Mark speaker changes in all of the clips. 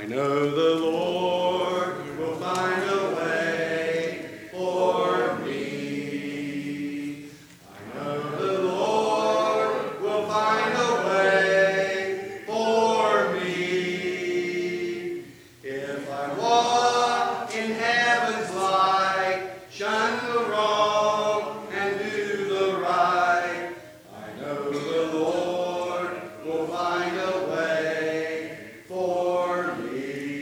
Speaker 1: I know the Lord will find a way for me. I know the Lord will find a way for me. If I walk in heaven's light, shun the wrong and do the right, I know the Lord will find a way for me.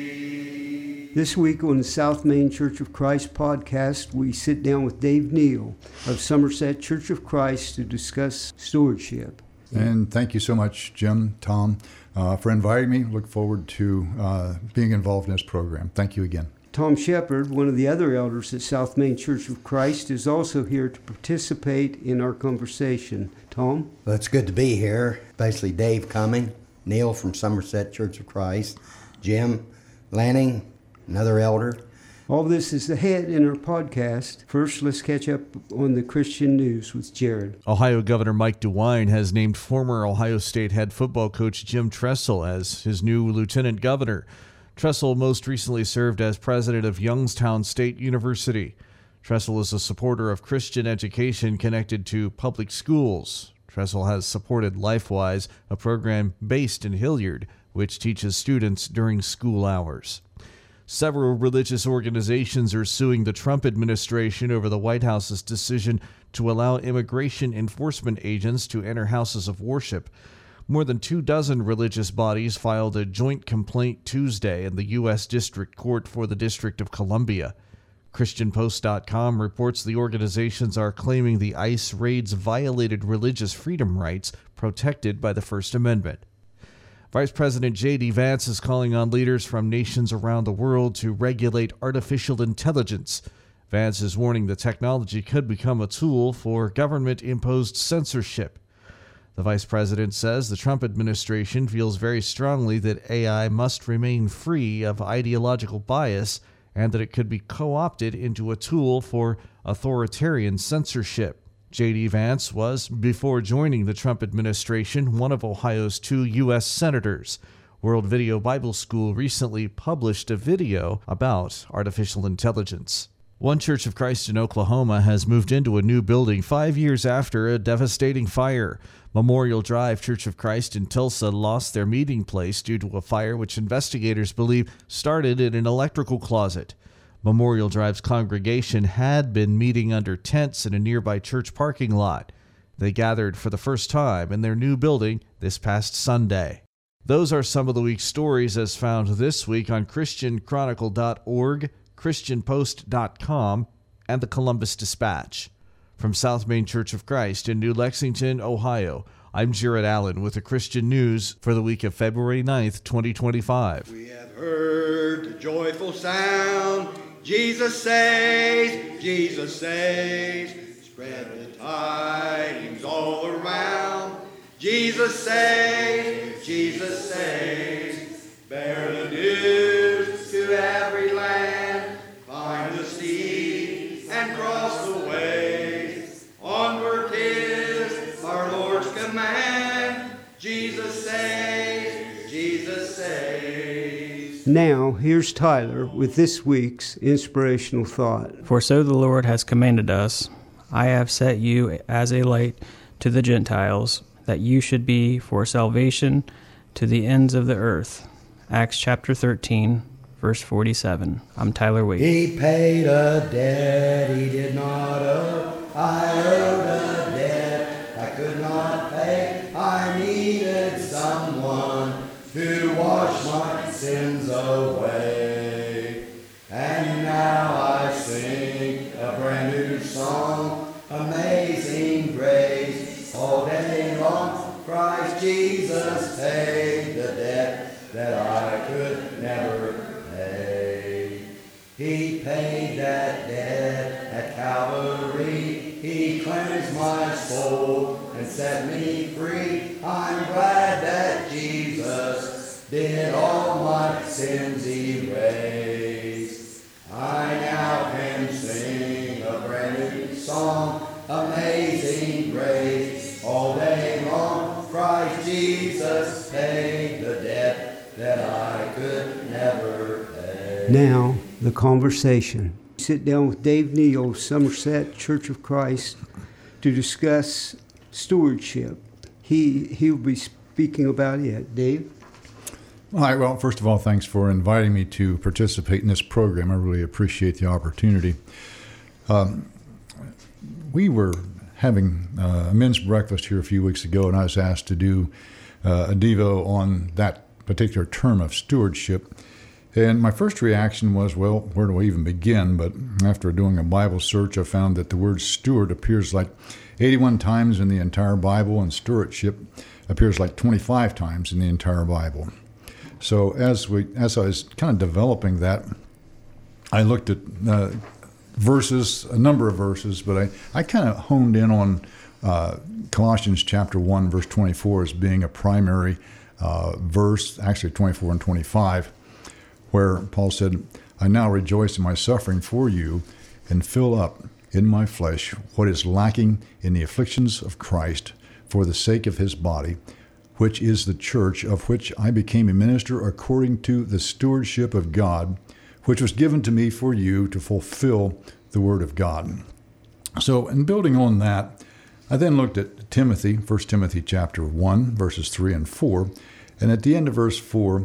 Speaker 2: This week on the South Main Church of Christ podcast, we sit down with Dave Neal of Somerset Church of Christ to discuss stewardship.
Speaker 3: And thank you so much, Jim, Tom, for inviting me. Look forward to being involved in this program. Thank you again.
Speaker 2: Tom Shepard, one of the other elders at South Main Church of Christ, is also here to participate in our conversation. Tom?
Speaker 4: Well, it's good to be here. Basically, Dave Cumming, Neil from Somerset Church of Christ, Jim Lanning, another elder.
Speaker 2: All this is ahead in our podcast. First, let's catch up on the Christian news with Jared.
Speaker 5: Ohio Governor Mike DeWine has named former Ohio State head football coach Jim Tressel as his new lieutenant governor. Tressel most recently served as president of Youngstown State University. Tressel is a supporter of Christian education connected to public schools. Tressel has supported LifeWise, a program based in Hilliard, which teaches students during school hours. Several religious organizations are suing the Trump administration over the White House's decision to allow immigration enforcement agents to enter houses of worship. More than 24 religious bodies filed a joint complaint Tuesday in the U.S. District Court for the District of Columbia. ChristianPost.com reports the organizations are claiming the ICE raids violated religious freedom rights protected by the First Amendment. Vice President J.D. Vance is calling on leaders from nations around the world to regulate artificial intelligence. Vance is warning the technology could become a tool for government-imposed censorship. The vice president says the Trump administration feels very strongly that AI must remain free of ideological bias and that it could be co-opted into a tool for authoritarian censorship. J.D. Vance was, before joining the Trump administration, one of Ohio's 2 U.S. senators. World Video Bible School recently published a video about artificial intelligence. One Church of Christ in Oklahoma has moved into a new building 5 years after a devastating fire. Memorial Drive Church of Christ in Tulsa lost their meeting place due to a fire which investigators believe started in an electrical closet. Memorial Drive's congregation had been meeting under tents in a nearby church parking lot. They gathered for the first time in their new building this past Sunday. Those are some of the week's stories as found this week on ChristianChronicle.org, ChristianPost.com, and the Columbus Dispatch. From South Main Church of Christ in New Lexington, Ohio, I'm Jared Allen with the Christian News for the week of February 9th, 2025.
Speaker 1: We have heard the joyful sound. Jesus saves, Jesus saves. Spread the tidings all around. Jesus saves, Jesus saves. Bear the news to every land. Climb the steep and cross the ways. Onward 'tis our Lord's command. Jesus saves, Jesus saves.
Speaker 2: Now, here's Tyler with this week's inspirational thought.
Speaker 6: For so the Lord has commanded us, I have set you as a light to the Gentiles, that you should be for salvation to the ends of the earth. Acts chapter 13, verse 47. I'm Tyler Waite.
Speaker 4: He paid a debt he did not owe. I owed a debt I could not pay. I needed someone to wash my sins away. And now I sing a brand new song, Amazing Grace. All day long, Christ Jesus paid the debt that I could never pay. He paid that debt at Calvary. He cleansed my soul and set me free. I'm glad that Jesus did all my sins erase. I now can sing a brand new song, Amazing Grace. All day long, Christ Jesus paid the debt that I could never never fade.
Speaker 2: Now, the conversation. Sit down with Dave Neal, Somerset Church of Christ, to discuss stewardship. He'll be speaking about it. Dave?
Speaker 3: All right, well, first of all, thanks for inviting me to participate in this program. I really appreciate the opportunity. We were having a men's breakfast here a few weeks ago, and I was asked to do a Devo on that particular term of stewardship. And my first reaction was, well, where do I even begin? But after doing a Bible search, I found that the word steward appears like 81 times in the entire Bible, and stewardship appears like 25 times in the entire Bible. So as I was kind of developing that, I looked at verses, a number of verses, but I kind of honed in on Colossians chapter 1, verse 24 as being a primary verse, actually 24 and 25, where Paul said, I now rejoice in my suffering for you and fill up in my flesh what is lacking in the afflictions of Christ for the sake of his body, which is the church, of which I became a minister according to the stewardship of God, which was given to me for you to fulfill the word of God. So in building on that, I then looked at Timothy, 1 Timothy chapter 1, verses 3 and 4. And at the end of verse 4,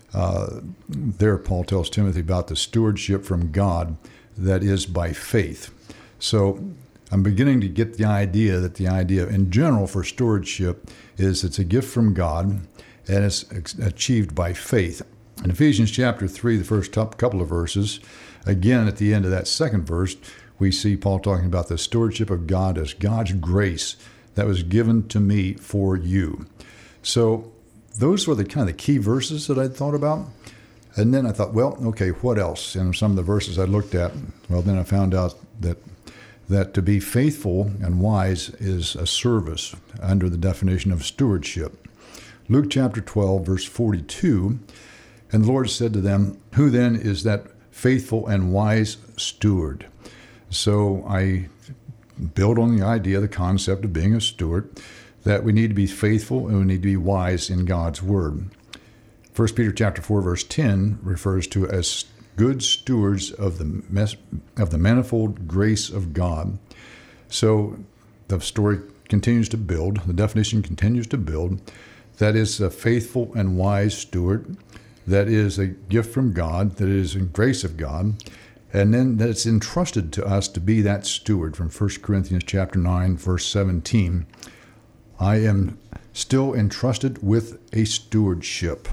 Speaker 3: there Paul tells Timothy about the stewardship from God that is by faith. So I'm beginning to get the idea that the idea in general for stewardship is it's a gift from God and it's achieved by faith. In Ephesians chapter 3, the first couple of verses, again at the end of that second verse, we see Paul talking about the stewardship of God as God's grace that was given to me for you. So those were the kind of the key verses that I thought about. And then I thought, well, okay, what else? And some of the verses I looked at, well, then I found out that to be faithful and wise is a service under the definition of stewardship. Luke chapter 12, verse 42, and the Lord said to them, who then is that faithful and wise steward? So I build on the idea, the concept of being a steward, that we need to be faithful and we need to be wise in God's word. 1 Peter chapter 4, verse 10 refers to as good stewards of the manifold grace of God. So the story continues to build, the definition continues to build. That is a faithful and wise steward. That is a gift from God. That is a grace of God. And then that it's entrusted to us to be that steward from 1 Corinthians chapter 9, verse 17. I am still entrusted with a stewardship.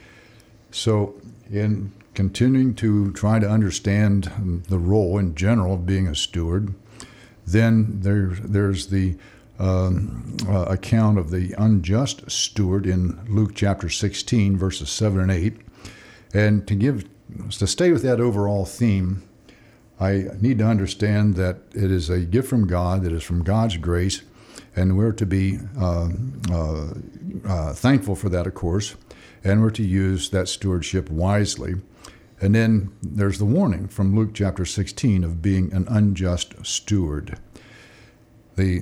Speaker 3: So in continuing to try to understand the role in general of being a steward, then there's the account of the unjust steward in Luke chapter 16, verses 7 and 8. And to stay with that overall theme, I need to understand that it is a gift from God, that is from God's grace, and we're to be thankful for that, of course, and we're to use that stewardship wisely. And then there's the warning from Luke chapter 16 of being an unjust steward. The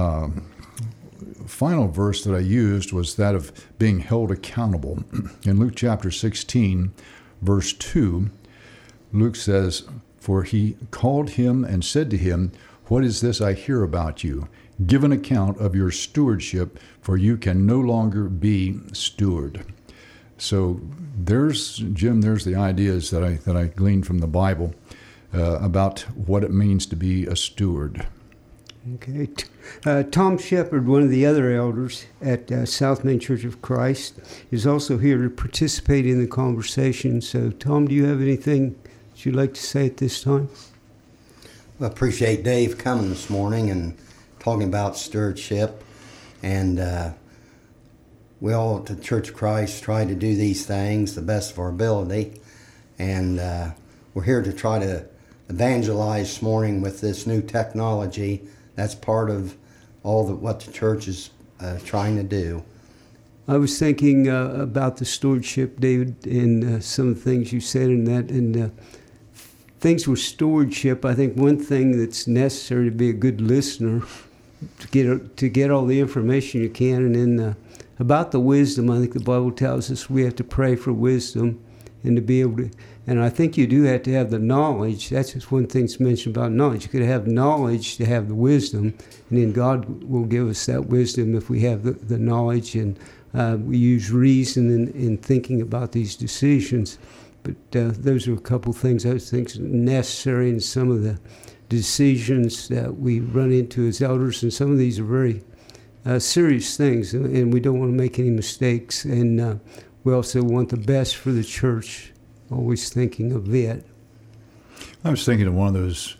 Speaker 3: final verse that I used was that of being held accountable. In Luke chapter 16, verse 2, Luke says, for he called him and said to him, what is this I hear about you? Give an account of your stewardship, for you can no longer be steward. So there's the ideas that I gleaned from the Bible about what it means to be a steward.
Speaker 2: Okay. Tom Shepard, one of the other elders at South Main Church of Christ, is also here to participate in the conversation. So, Tom, do you have anything that you'd like to say at this time?
Speaker 4: I appreciate Dave coming this morning and talking about stewardship. And we all at the Church of Christ try to do these things the best of our ability. And we're here to try to evangelize this morning with this new technology. That's part of what the church is trying to do.
Speaker 2: I was thinking about the stewardship, David, and some of the things you said in that. And things with stewardship, I think one thing that's necessary to be a good listener, to get all the information you can. And then about the wisdom, I think the Bible tells us we have to pray for wisdom. and to be able to. And I think you do have to have the knowledge. That's just one thing that's mentioned about knowledge. You could have knowledge to have the wisdom, and then God will give us that wisdom if we have the knowledge, and we use reason in thinking about these decisions. But those are a couple things I think necessary in some of the decisions that we run into as elders, and some of these are very serious things, and we don't want to make any mistakes, and we also want the best for the church, always thinking of it.
Speaker 3: I was thinking of one of those,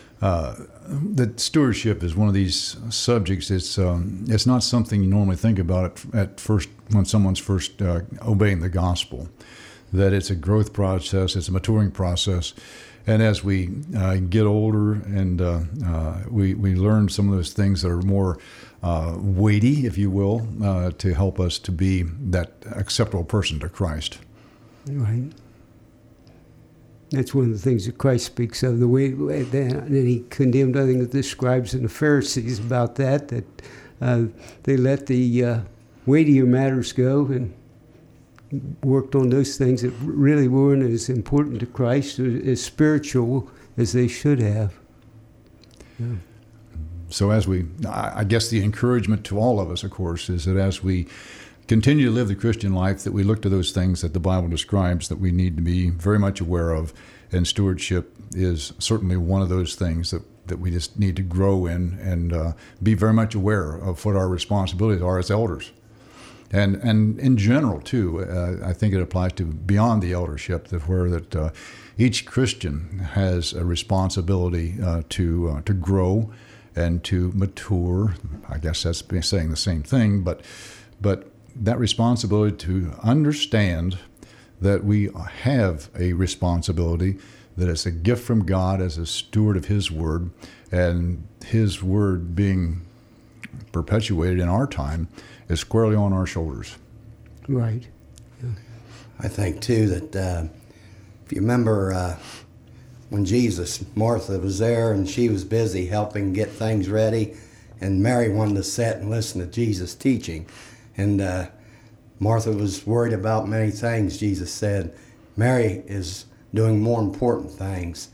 Speaker 3: that stewardship is one of these subjects. It's not something you normally think about at first when someone's first obeying the gospel, that it's a growth process, it's a maturing process. And as we get older and we learn some of those things that are more weighty, if you will, to help us to be that acceptable person to Christ.
Speaker 2: Right. That's one of the things that Christ speaks of, the way that he condemned, I think, the scribes and the Pharisees about that they let the weightier matters go and worked on those things that really weren't as important to Christ, as spiritual as they should have. Yeah.
Speaker 3: So I guess the encouragement to all of us, of course, is that as we continue to live the Christian life, that we look to those things that the Bible describes that we need to be very much aware of, and stewardship is certainly one of those things that we just need to grow in and be very much aware of what our responsibilities are as elders. And in general, too, I think it applies to beyond the eldership, that each Christian has a responsibility to grow and to mature. I guess that's saying the same thing, but that responsibility to understand that we have a responsibility, that it's a gift from God as a steward of His Word, and His Word being perpetuated in our time is squarely on our shoulders.
Speaker 2: Right. Yeah.
Speaker 4: I think, too, that if you remember when Martha was there and she was busy helping get things ready, and Mary wanted to sit and listen to Jesus teaching. And Martha was worried about many things. Jesus said, Mary is doing more important things,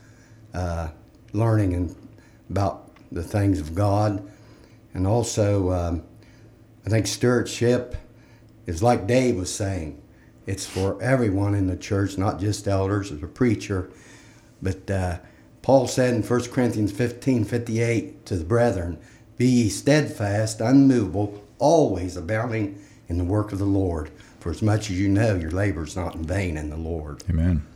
Speaker 4: learning about the things of God. And also, I think stewardship is like Dave was saying. It's for everyone in the church, not just elders or the preacher. But Paul said in 1 Corinthians 15:58 to the brethren, be ye steadfast, unmovable, always abounding in the work of the Lord. For as much as you know, your labor is not in vain in the Lord.
Speaker 3: Amen.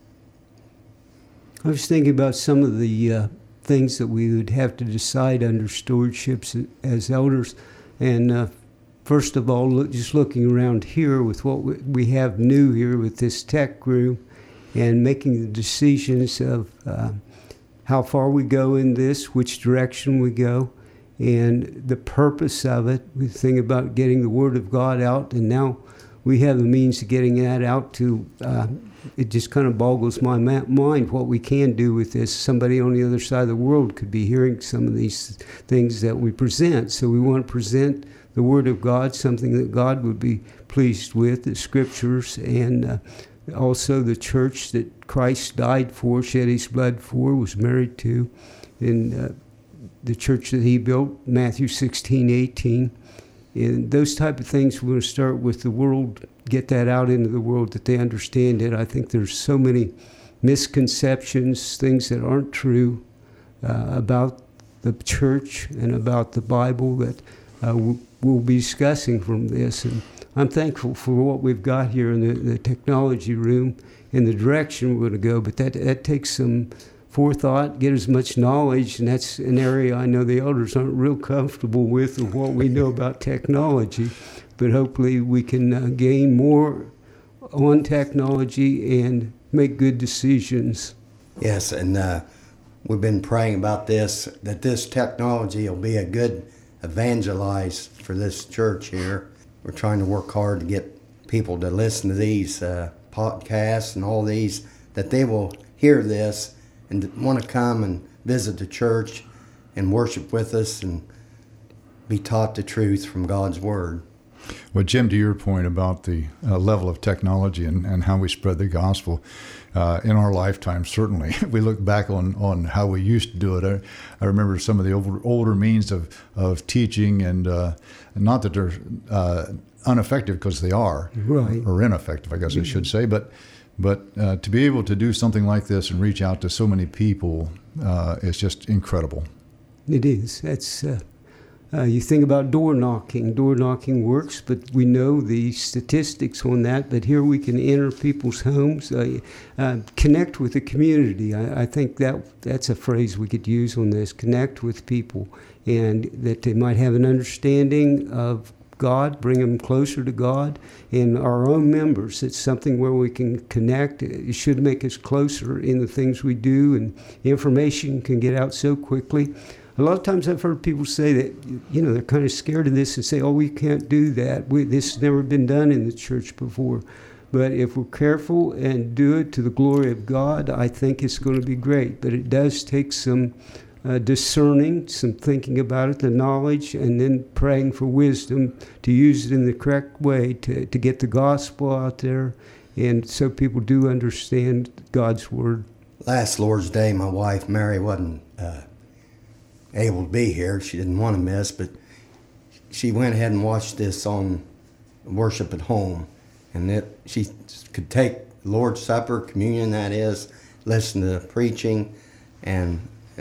Speaker 2: I was thinking about some of the things that we would have to decide under stewardships as elders. And first of all, just looking around here with what we have new here with this tech room, and making the decisions of how far we go in this, which direction we go, and the purpose of it. We think about getting the Word of God out, and now we have the means of getting that out to, it just kind of boggles my mind what we can do with this. Somebody on the other side of the world could be hearing some of these things that we present. So we want to present the Word of God, something that God would be pleased with, the Scriptures, and also the church that Christ died for, shed His blood for, was married to, and the church that He built, Matthew 16:18. And those type of things, we're going to start with the world, get that out into the world that they understand it. I think there's so many misconceptions, things that aren't true about the church and about the Bible that we'll be discussing from this. And I'm thankful for what we've got here in the technology room and the direction we're going to go, but that takes some forethought, get as much knowledge, and that's an area I know the elders aren't real comfortable with, of what we know about technology, but hopefully we can gain more on technology and make good decisions.
Speaker 4: Yes, and we've been praying about this, that this technology will be a good evangelize for this church here. We're trying to work hard to get people to listen to these podcasts and all these, that they will hear this and want to come and visit the church and worship with us and be taught the truth from God's Word.
Speaker 3: Well, Jim, to your point about the level of technology and how we spread the gospel in our lifetime, certainly we look back on how we used to do it. I remember some of the older means of teaching, and not that they're ineffective, because they are,
Speaker 2: right,
Speaker 3: or ineffective, I guess I should say, but to be able to do something like this and reach out to so many people is just incredible.
Speaker 2: It is. That's you think about door knocking. Door knocking works, but we know the statistics on that. But here we can enter people's homes, connect with the community. I think that's a phrase we could use on this: connect with people, and that they might have an understanding of God, bring them closer to God, and our own members. It's something where we can connect. It should make us closer in the things we do, and information can get out so quickly. A lot of times I've heard people say that, they're kind of scared of this and say, oh, we can't do that. This has never been done in the church before. But if we're careful and do it to the glory of God, I think it's going to be great. But it does take some discerning, some thinking about it, the knowledge, and then praying for wisdom to use it in the correct way to get the gospel out there, and so people do understand God's word.
Speaker 4: Last Lord's Day, my wife, Mary, wasn't able to be here. She didn't want to miss, but she went ahead and watched this on Worship at Home, and that she could take Lord's Supper, communion that is, listen to the preaching, and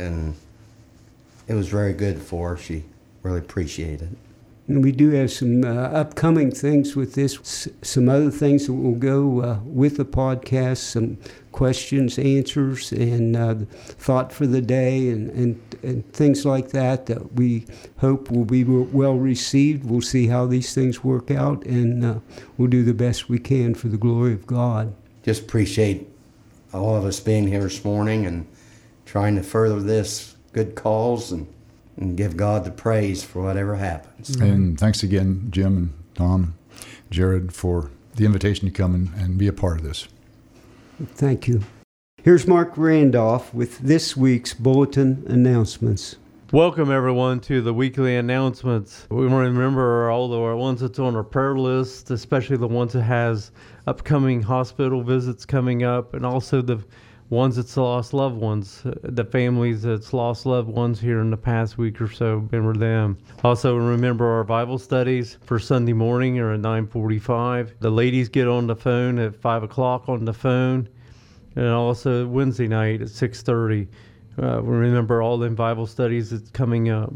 Speaker 4: it was very good for her. She really appreciated it.
Speaker 2: And we do have some upcoming things with this, some other things that will go with the podcast, some questions, answers, and thought for the day, and things like that we hope will be well received. We'll see how these things work out, and we'll do the best we can for the glory of God.
Speaker 4: Just appreciate all of us being here this morning and trying to further this good cause and give God the praise for whatever happens.
Speaker 3: And thanks again, Jim and Tom, Jared, for the invitation to come and be a part of this.
Speaker 2: Thank you. Here's Mark Randolph with this week's bulletin announcements.
Speaker 7: Welcome, everyone, to the weekly announcements. We want to remember all the ones that's on our prayer list, especially the ones that has upcoming hospital visits coming up, and also the ones that's lost loved ones, the families that's lost loved ones here in the past week or so. Remember them. Also remember our Bible studies for Sunday morning are at 9:45. The ladies get on the phone at 5 o'clock on the phone, and also Wednesday night at 6:30. Remember all the Bible studies that's coming up.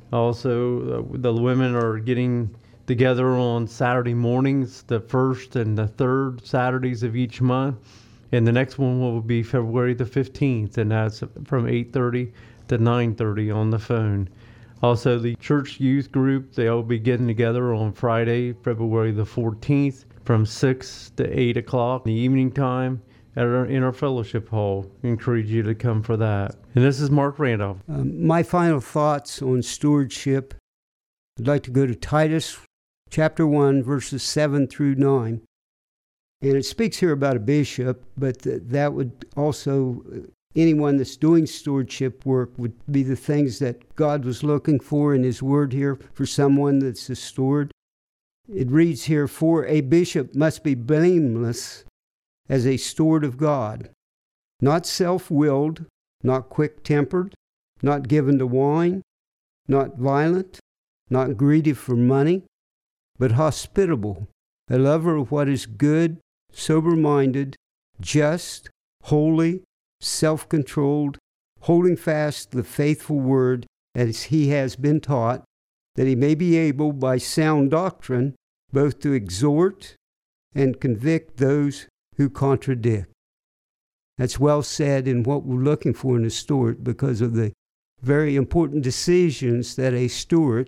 Speaker 7: Also, the women are getting together on Saturday mornings, the first and the third Saturdays of each month. And the next one will be February the 15th, and that's from 8:30 to 9:30 on the phone. Also, the church youth group, they'll be getting together on Friday, February the 14th, from 6 to 8 o'clock in the evening time in our fellowship hall. I encourage you to come for that. And this is Mark Randolph.
Speaker 2: My final thoughts on stewardship. I'd like to go to Titus chapter 1, verses 7 through 9. And it speaks here about a bishop, but that would also, anyone that's doing stewardship work would be the things that God was looking for in his word here for someone that's a steward. It reads here, "For a bishop must be blameless as a steward of God, not self-willed, not quick-tempered, not given to wine, not violent, not greedy for money, but hospitable, a lover of what is good, sober-minded, just, holy, self-controlled, holding fast the faithful word as he has been taught, that he may be able by sound doctrine both to exhort and convict those who contradict." That's well said in what we're looking for in a steward, because of the very important decisions that a steward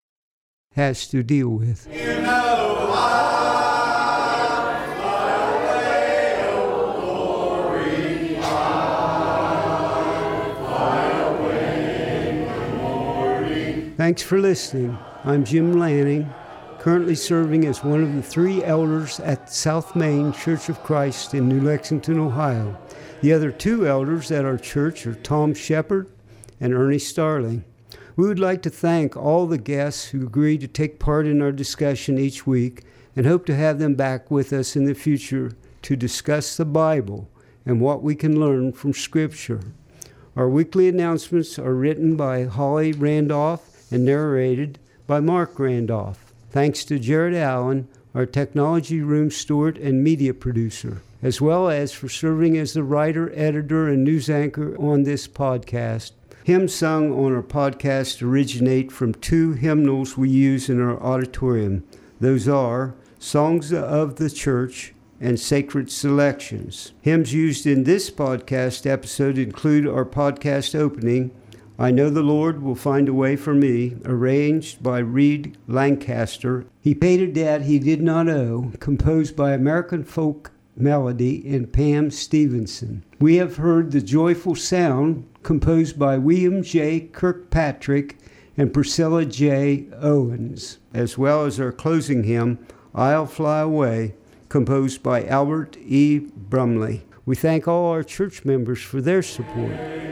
Speaker 2: has to deal with. Thanks for listening. I'm Jim Lanning, currently serving as one of the 3 elders at South Main Church of Christ in New Lexington, Ohio. The other 2 elders at our church are Tom Shepard and Ernie Starling. We would like to thank all the guests who agreed to take part in our discussion each week and hope to have them back with us in the future to discuss the Bible and what we can learn from Scripture. Our weekly announcements are written by Holly Randolph and narrated by Mark Randolph. Thanks to Jared Allen, our technology room steward and media producer, as well as for serving as the writer, editor, and news anchor on this podcast. Hymns sung on our podcast originate from two hymnals we use in our auditorium. Those are Songs of the Church and Sacred Selections. Hymns used in this podcast episode include our podcast opening, I Know the Lord Will Find a Way for Me, arranged by Reed Lancaster. He Paid a Debt He Did Not Owe, composed by American Folk Melody and Pam Stevenson. We have heard The Joyful Sound, composed by William J. Kirkpatrick and Priscilla J. Owens, as well as our closing hymn, I'll Fly Away, composed by Albert E. Brumley. We thank all our church members for their support.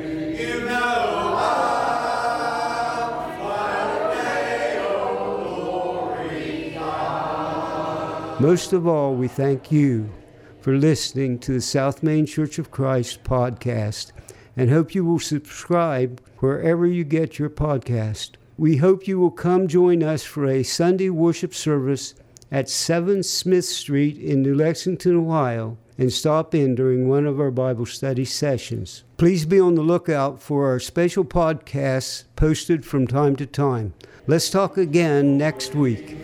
Speaker 2: Most of all, we thank you for listening to the South Main Church of Christ podcast and hope you will subscribe wherever you get your podcast. We hope you will come join us for a Sunday worship service at 7 Smith Street in New Lexington, Ohio, and stop in during one of our Bible study sessions. Please be on the lookout for our special podcasts posted from time to time. Let's talk again next week.